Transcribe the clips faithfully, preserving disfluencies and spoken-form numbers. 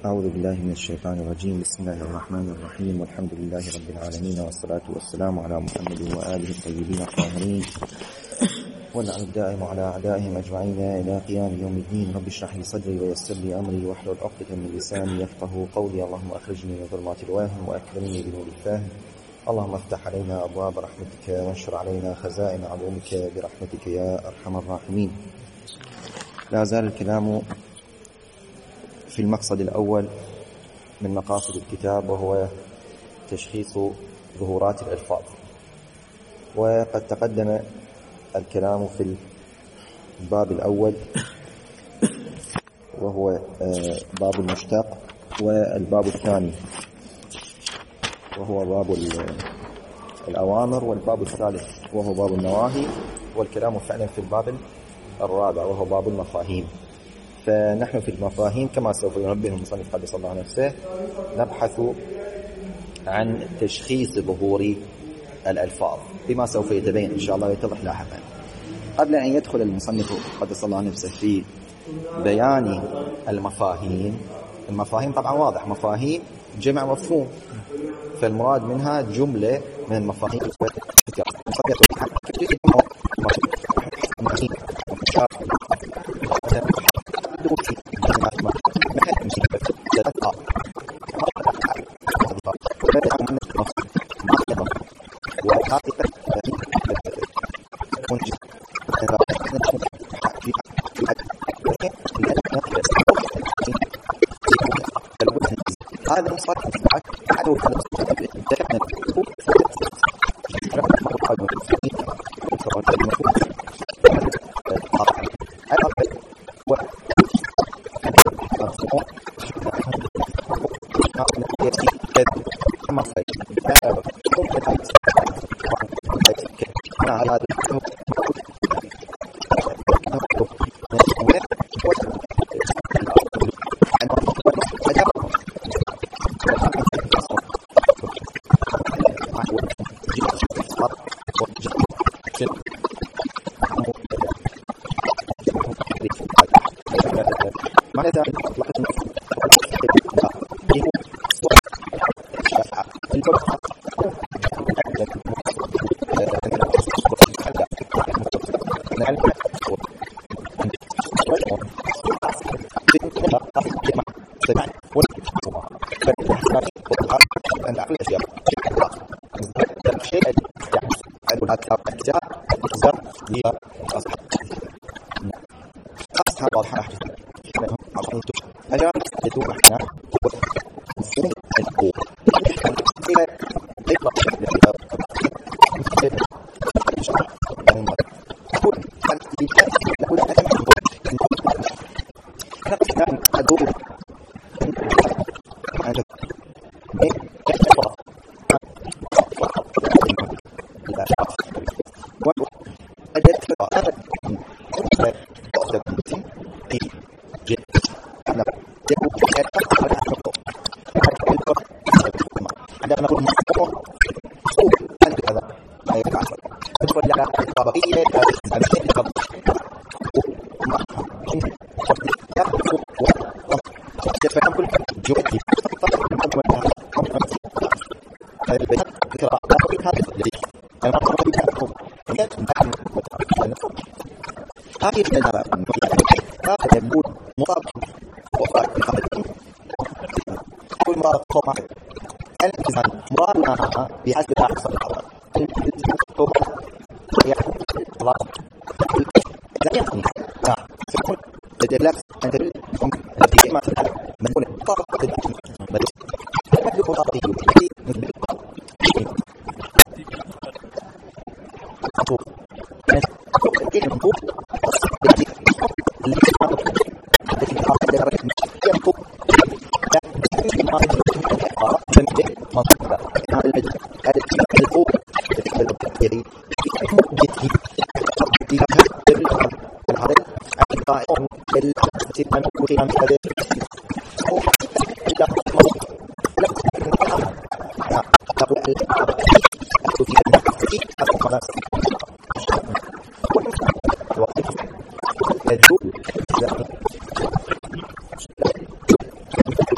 أعوذ بالله من الشيطان الرجيم. بسم الله الرحمن الرحيم، والحمد لله رب العالمين، والصلاة والسلام على محمد وآله الطيبين الطاهرين، واللعن الدائم على أعدائهم أجمعين إلى قيام يوم الدين. رب اشرح لي صدري ويسر لي أمري واحلل عقدة من لساني يفقهوا قولي. اللهم أخرجني من ظلمات الوهم وأكرمني بنور الفهم. اللهم افتح علينا أبواب رحمتك وانشر علينا خزائن عظمك برحمتك يا أرحم الراحمين. لا زال الكلام في المقصد الأول من مقاصد الكتاب، وهو تشخيص ظهورات الألفاظ. وقد تقدم الكلام في الباب الأول وهو باب المشتق، والباب الثاني وهو باب الأوامر، والباب الثالث وهو باب النواهي، والكلام فعلا في الباب الرابع وهو باب المفاهيم. فنحن في المفاهيم كما سوف ينبه المصنف قدس الله نفسه نبحث عن تشخيص ظهور الألفاظ بما سوف يتبين إن شاء الله ويتضح لاحقا. قبل أن يدخل المصنف قدس الله نفسه في بيان المفاهيم، المفاهيم طبعا واضح، مفاهيم جمع مفهوم، فالمراد منها جملة من المفاهيم.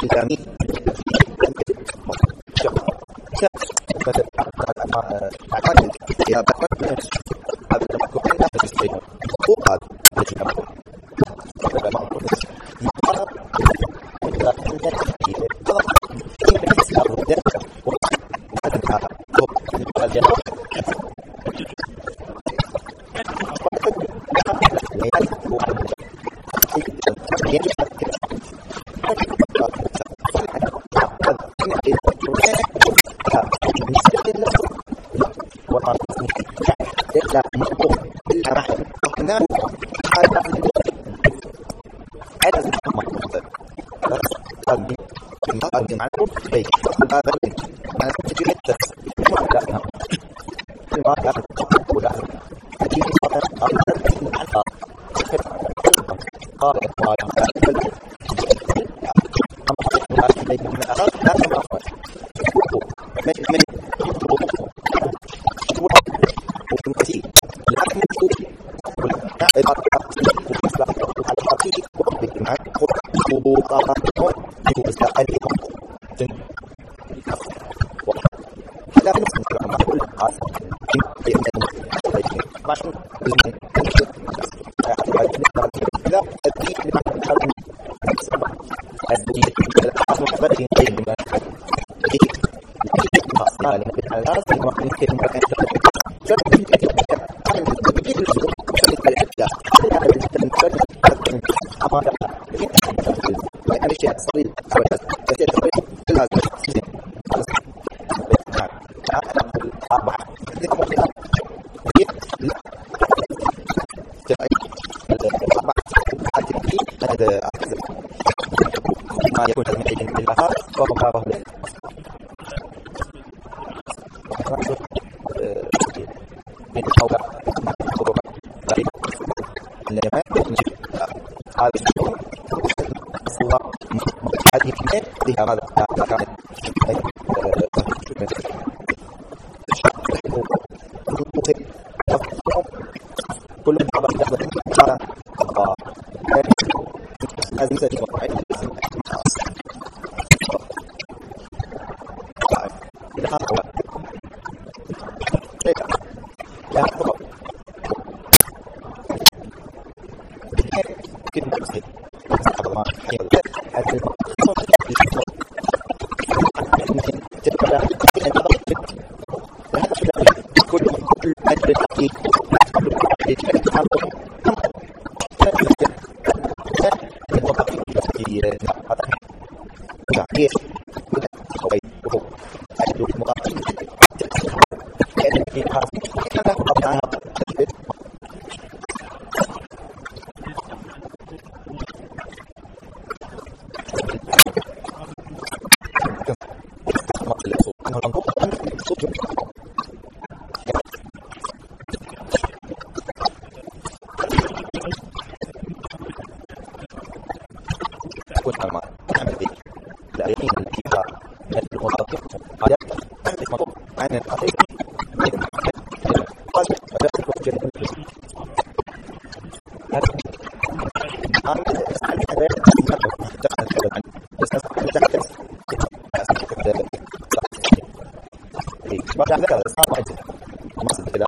التامين ما يكون هذا من عيد للآخر وهو كاره له من الحوضة خطوبة ضعيف إنما هذا الشيء هو هذه الكلمات بها ماذا كانت كل بعض الأحداث صار هذه سجن واحد إذا حصل شيء لا حصل كيف نفسي هذا ما هذا ممكن تبقى كل كل أجل التحقيق تعطيه خوي وهو أجل المقاطع كان في حرف كان قطعها تثبت أنه الأنظر أنه الصوت تكون أمام تعمل به لا يقين فيها من المقاطع هذا تعرف مطلوب عن الأخير قال بدأت وجد هذا عن أسعى الحباب تفعل كذا عن تستطيع تحدث بعد ذلك هذا صار واحد مقصد كلامه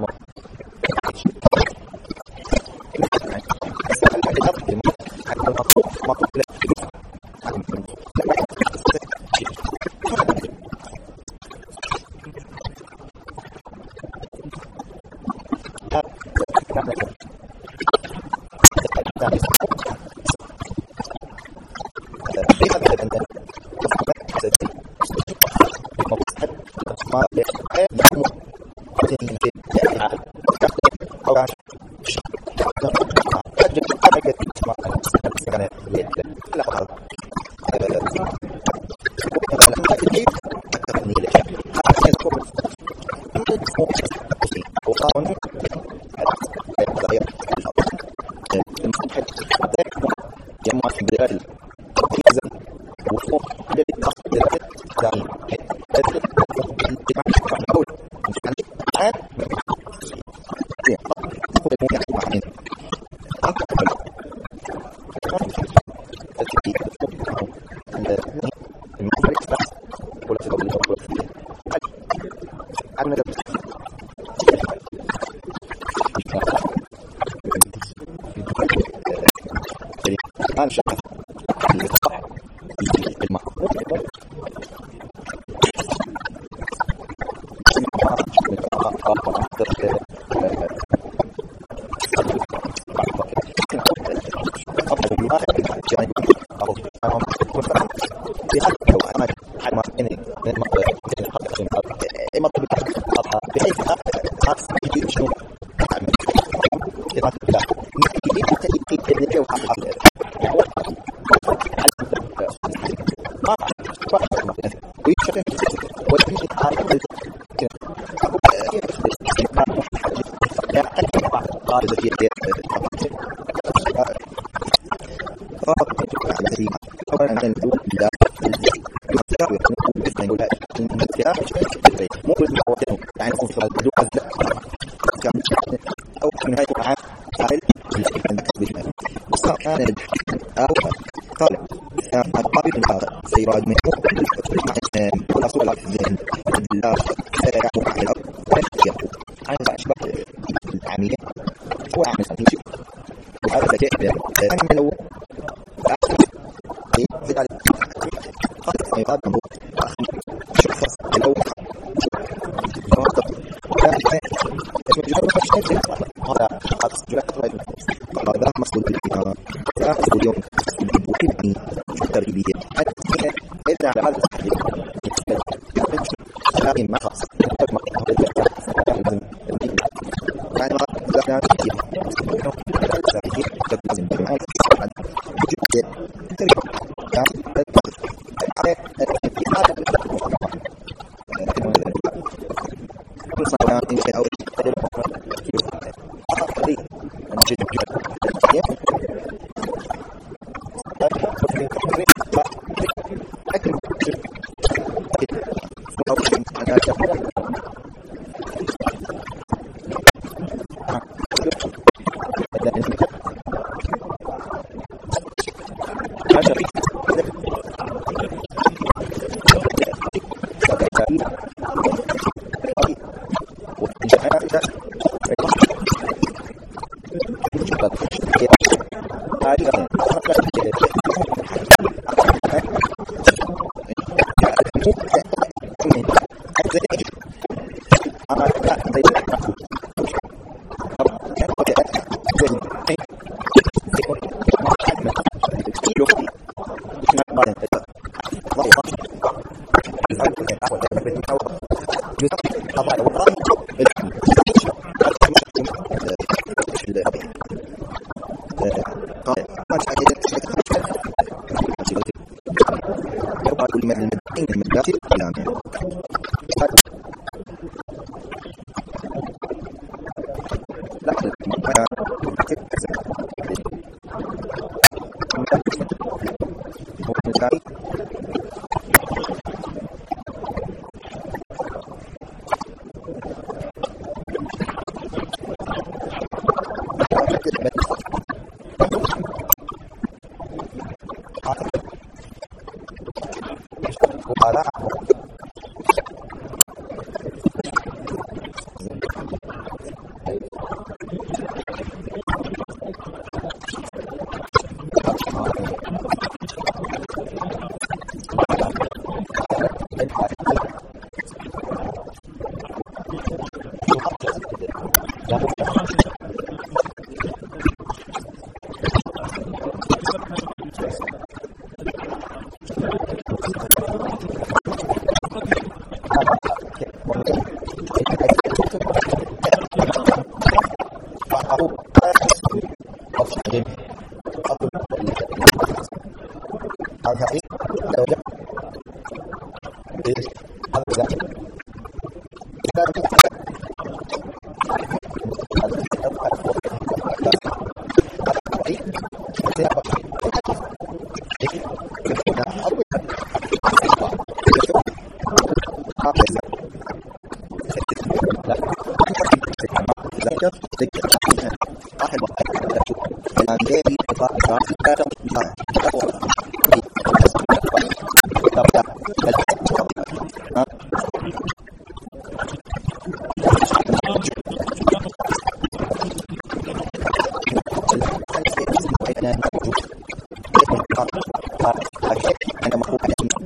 عندما أقول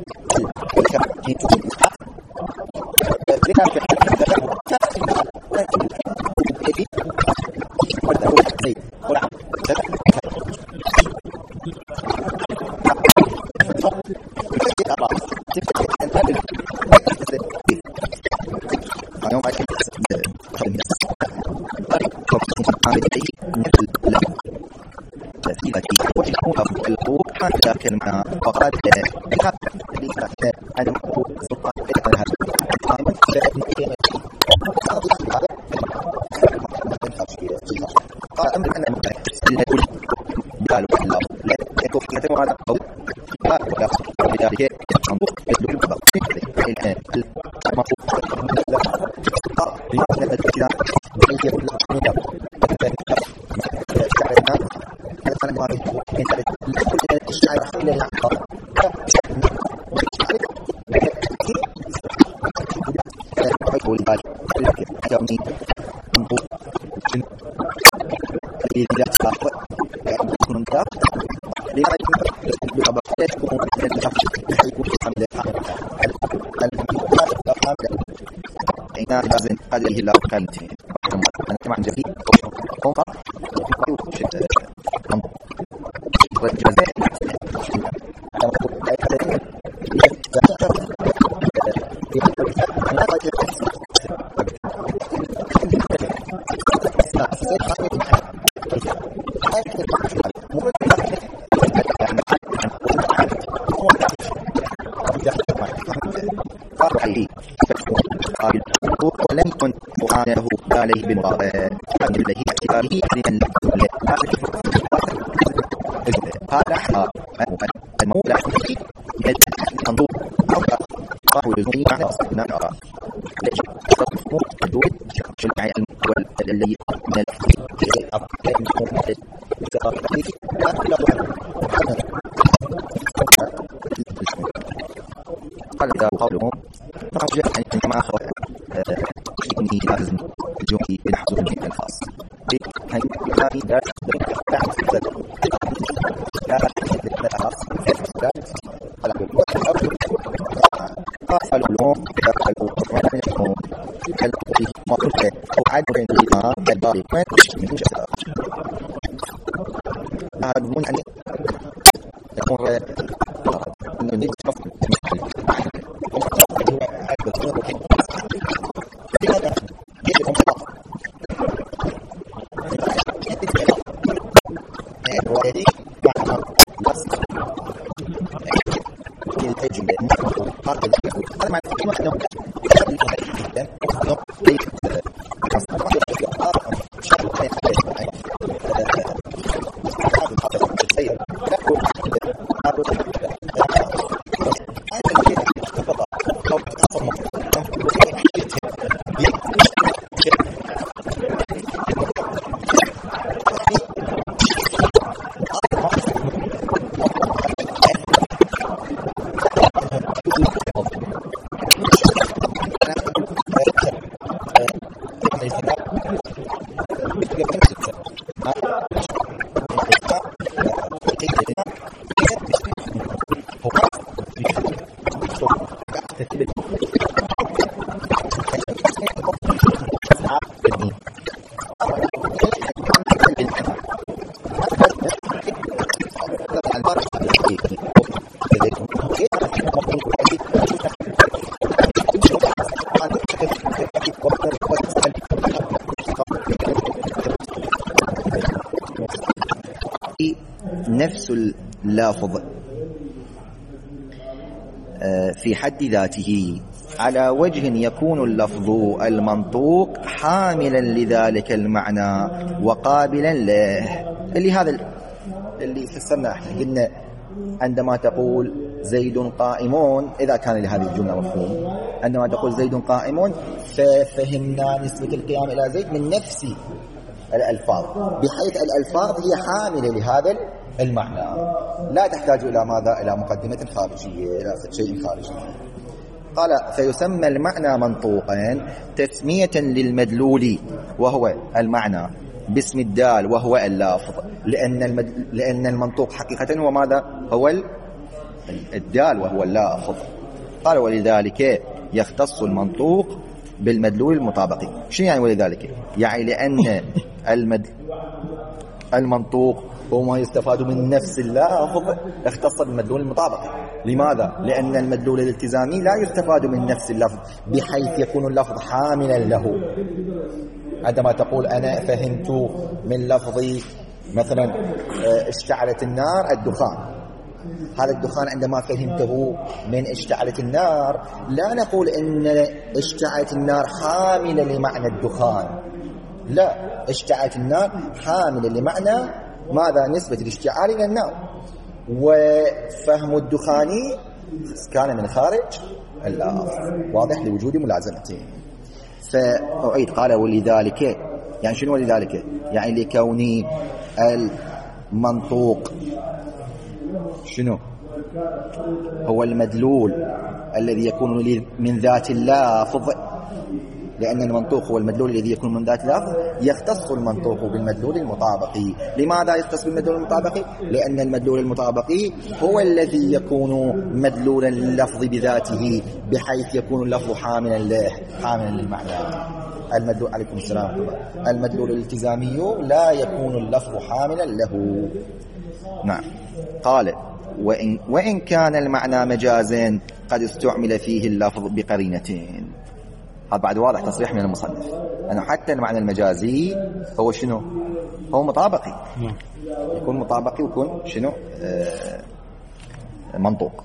كلمة فقط عدم سلطان قال أمر أن قال والله لا يكون هذا قول قال لذلك هذه لا كانت أنا كمان جديد قوة شد ولم يكن قرآنه عليه بالواقع الذي اعتباره من هذا المولى ينظر قهوة الجميع على أصلنا نرى الدول شجع المول الذي من قال قوله فقد جاء أن جماعة ابني لازم الجمعي بالحصول من الخاص هاي هاي ذات ذات قال لهم قالوا وانا يكون كالقي ما قلت وعد بين الإمام كالباري ما من جسد هذا من أن يكون إنه نيجي نفس اللافظ في حد ذاته على وجه يكون اللفظ المنطوق حاملا لذلك المعنى وقابلا له، اللي هذا اللي فسرنا احنا قلنا عندما تقول زيد قائمون، إذا كان لهذه الجملة مفهوم، عندما تقول زيد قائمون ففهمنا نسبة القيام إلى زيد من نفس الألفاظ، بحيث الألفاظ هي حاملة لهذا المعنى، لا تحتاج إلى ماذا؟ إلى مقدمة خارجية، إلى شيء خارجي. قال فيسمى المعنى منطوقا تسمية للمدلول وهو المعنى باسم الدال وهو اللافظ، لأن المد... لأن المنطوق حقيقة هو ماذا؟ هو الدال وهو اللافظ. قال ولذلك يختص المنطوق بالمدلول المطابقي. شنو يعني ولذلك؟ يعني لأن المد... المنطوق هو ما يستفاد من نفس اللافظ اختص بالمدلول المطابقي. لماذا؟ لأن المدلول الالتزامي لا يستفاد من نفس اللفظ بحيث يكون اللفظ حاملا له. عندما تقول أنا فهمت من لفظي مثلا اشتعلت النار الدخان، هذا الدخان عندما فهمته من اشتعلت النار لا نقول إن اشتعلت النار حاملة لمعنى الدخان، لا، اشتعلت النار حاملة لمعنى ماذا؟ نسبة الاشتعال إلى النار. وفهم الدخاني كان من خارج اللفظ، واضح لوجود ملازمتين. فأعيد قال ولذلك، يعني شنو ولذلك؟ يعني لكون المنطوق شنو هو المدلول الذي يكون من ذات اللافظ، لأن المنطوق هو المدلول الذي يكون من ذات اللفظ، يختص المنطوق بالمدلول المطابقي. لماذا يختص بالمدلول المطابقي؟ لأن المدلول المطابقي هو الذي يكون مدلولا لللفظ بذاته بحيث يكون اللفظ حاملا له، حاملا للمعنى. المدلول عليكم السلام المدلول الالتزامي لا يكون اللفظ حاملا له. نعم. قال وإن, وإن كان المعنى مجازا قد استعمل فيه اللفظ بقرينتين. هذا بعد واضح تصريح من المصنف أنه حتى المعنى المجازي هو شنو؟ هو مطابقي، يكون مطابقي ويكون شنو؟ آه منطوق.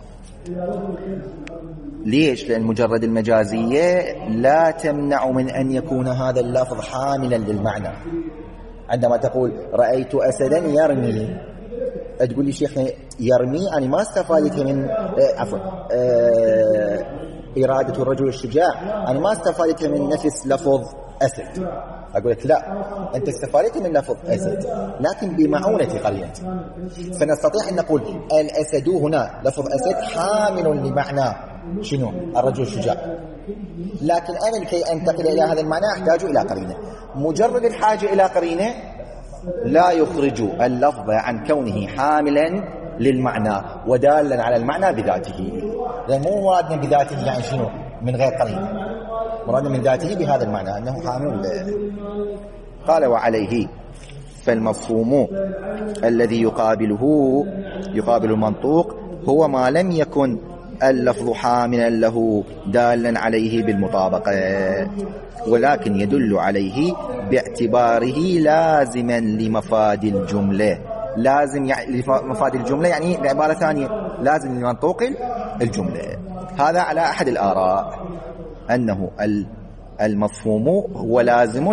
ليش؟ لأن مجرد المجازية لا تمنع من أن يكون هذا اللفظ حاملا للمعنى. عندما تقول رأيت أسدا يرمي، تقول لي شيخنا يرمي أنا ما استفادت من آه عفوا آه إرادة الرجل الشجاع، أنا ما استفادت من نفس لفظ أسد. أقول لك لا، أنت استفادت من لفظ أسد لكن بمعونة قرينة. فنستطيع أن نقول الأسد هنا لفظ أسد حامل لمعنى شنو؟ الرجل الشجاع، لكن أنا لكي أنتقل إلى هذا المعنى أحتاج إلى قرينة. مجرد الحاجة إلى قرينة لا يخرج اللفظ عن كونه حاملا للمعنى ودالا على المعنى بذاته. لأن مو مرادنا بذاته يعني شنو؟ من غير قرينة، مرادنا من ذاته بهذا المعنى أنه حامل له. قال وعليه فالمفهوم الذي يقابله يقابل المنطوق هو ما لم يكن اللفظ حاملا له دالا عليه بالمطابقة، ولكن يدل عليه باعتباره لازما لمفاد الجملة. لازم يعني لمفاد الجملة، يعني بعبارة ثانية لازم لمنطوق الجملة. هذا على أحد الآراء أنه المفهوم هو لازم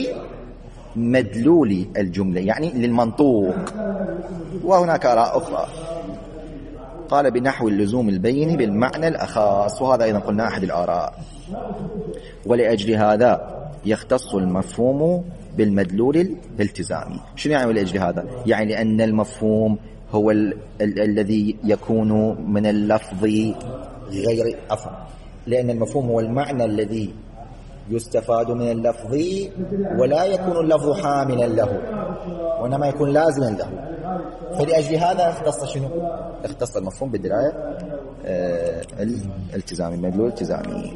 لمدلول الجملة يعني للمنطوق، وهناك آراء أخرى. قال بنحو اللزوم البين بالمعنى الأخاص، وهذا أيضا قلنا أحد الآراء. ولأجل هذا يختص المفهوم بالمدلول الالتزامي. شنو يعني ولأجل هذا؟ يعني لأن المفهوم هو ال ال الذي يكون من اللفظ غير عفوا لأن المفهوم هو المعنى الذي يستفاد من اللفظ ولا يكون اللفظ حاملا له وإنما يكون لازما له. فلأجل هذا اختص شنو؟ اختص المفهوم بالدلالة آه الالتزامي، المدلول الالتزامي.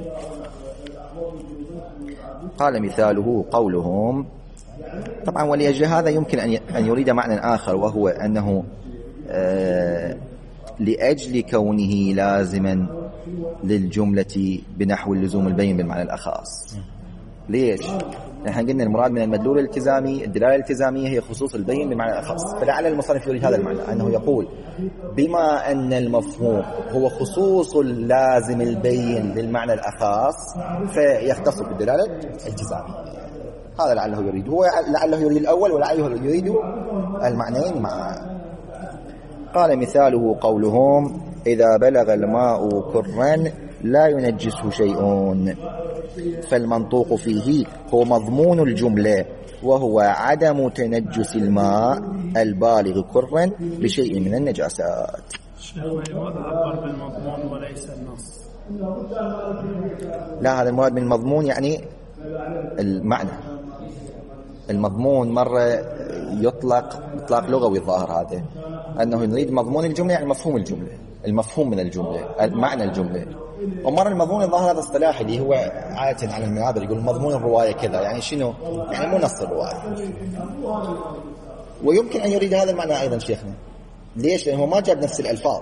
قال مثاله قولهم. طبعا ولأجل هذا يمكن أن يريد معنى آخر، وهو أنه آه لأجل كونه لازما للجملة بنحو اللزوم البين بالمعنى الأخاص. ليش؟ نحن قلنا المراد من المدلول الالتزامي الدلالة الالتزامية هي خصوص البين بالمعنى الأخص، فلعل المصنف يريد هذا المعنى، أنه يقول بما أن المفهوم هو خصوص اللازم البين بالمعنى الأخص فيختص بالدلالة الالتزامية. هذا لعله يريد، هو لعله يريد الأول ولعله يريد المعنيين معا. قال مثاله قولهم إذا بلغ الماء كرا لا ينجسه شيء. فالمنطوق فيه هو مضمون الجملة، وهو عدم تنجس الماء البالغ كرا بشيء من النجاسات. لماذا عبر بالمضمون وليس النص؟ لا، هذا المراد من المضمون يعني المعنى. المضمون مرة يطلق إطلاق لغوي الظاهر هذا، أنه نريد مضمون الجملة يعني مفهوم الجملة، المفهوم من الجملة، معنى الجملة. ومرة المضمون الظاهر هذا اصطلاح اللي هو عادة على المنابر يقول مضمون الرواية كذا، يعني شنو؟ يعني مو نص الرواية. ويمكن أن يريد هذا المعنى أيضا شيخنا. ليش؟ لأنه ما جاب نفس الألفاظ،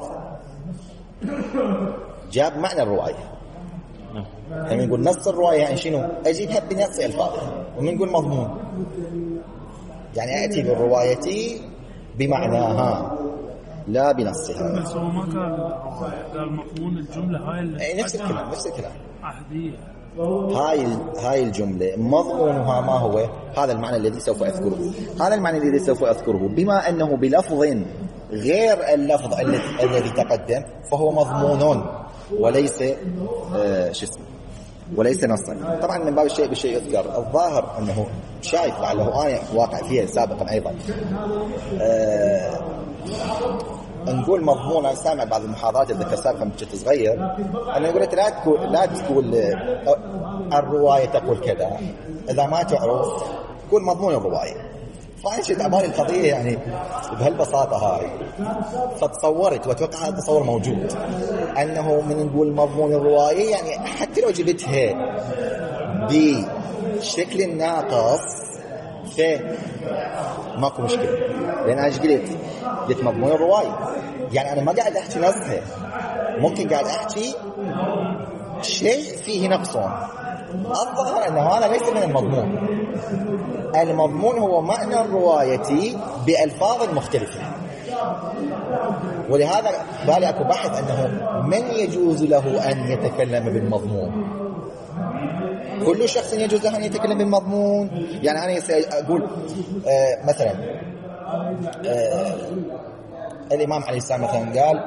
جاب معنى الرواية. يعني نقول نص الرواية يعني شنو؟ أجيبها بنفس ألفاظها. ومن نقول مضمون يعني أتي بالرواية بمعناها لا بنصها. بس هو ما قال الرواية، قال مضمون الجملة هاي اللي نفس الكلام نفس الكلام عهدية. هاي هاي الجملة مضمونها ما هو؟ هذا المعنى الذي سوف أذكره. هذا المعنى الذي سوف أذكره بما أنه بلفظ غير اللفظ الذي تقدم فهو مضمون وليس آه شو اسمه وليس نصا. طبعا من باب الشيء بالشيء يذكر. الظاهر أنه شايف لعله آية واقع فيها سابقا أيضا. آه نقول مضمون. أنا سامع بعض المحاضرات اللي ذكر سابقا كنت صغير أنا يقول لا تقول لا تقول الرواية تقول كذا، إذا ما تعرف قول مضمون الرواية. فأنا شفت عبالي القضية يعني بهالبساطة هاي، فتصورت وأتوقع هذا التصور موجود أنه من نقول مضمون الرواية يعني حتى لو جبتها بشكل ناقص فماكو مشكلة، لأن أنا قلت قلت مضمون الرواية يعني أنا ما قاعد أحكي نصها، ممكن قاعد أحكي شيء فيه نقصون. الظاهر أن هذا ليس من المضمون. المضمون هو معنى الرواية بألفاظ مختلفة. ولهذا بالي أكو بحث أنه من يجوز له أن يتكلم بالمضمون. كل شخص يجوز له أن يتكلم بالمضمون. يعني أنا أقول آه مثلا آه الإمام عليه السلام مثلا قال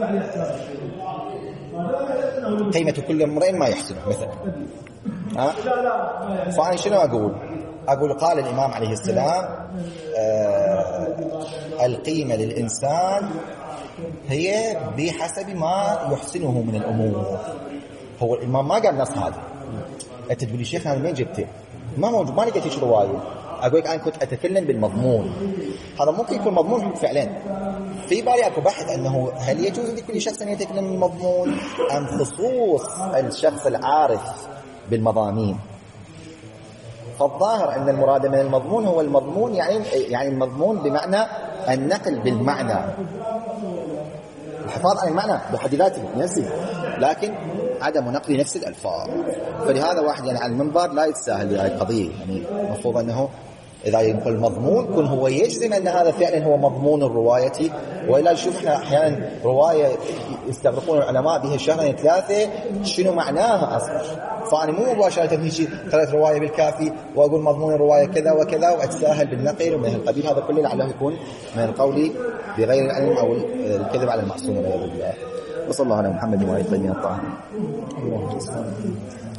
قيمة كل امرئ ما يحسنه مثلا. ها؟ فأنا شنو أقول؟ أقول قال الإمام عليه السلام آه القيمة للإنسان هي بحسب ما يحسنه من الأمور. هو الإمام ما قال نص هذا. أنت تقولي شيخ هذا مين جبته؟ ما موجود، ما لقيت إيش رواية. أقول لك أنا كنت أتكلم بالمضمون. هذا ممكن يكون مضمون فعلا. في بالي أكو بحث أنه هل يجوز لكل شخص أن يتكلم بالمضمون أم خصوص الشخص العارف بالمضامين. فالظاهر أن المراد من المضمون هو المضمون يعني يعني المضمون بمعنى النقل بالمعنى، الحفاظ على المعنى بحد ذاته نفسه، لكن عدم نقل نفس الألفاظ. فلهذا واحد يعني على المنبر لا يتساهل لهذه القضية. يعني المفروض أنه إذا يقول مضمون كن هو يجزم أن هذا فعلا هو مضمون الرواية، وإلا نشوف إحنا أحيانا رواية يستغرقون العلماء بها شهرين ثلاثة شنو معناها أصلا. فأنا مو مباشرة هيك ثلاث رواية بالكافي وأقول مضمون الرواية كذا وكذا وأتساهل بالنقل ومن القبيل. هذا كله لعله يكون من القول بغير العلم أو الكذب على المعصوم والعياذ بالله. وصلى الله على محمد وعلى آله الطاهرين.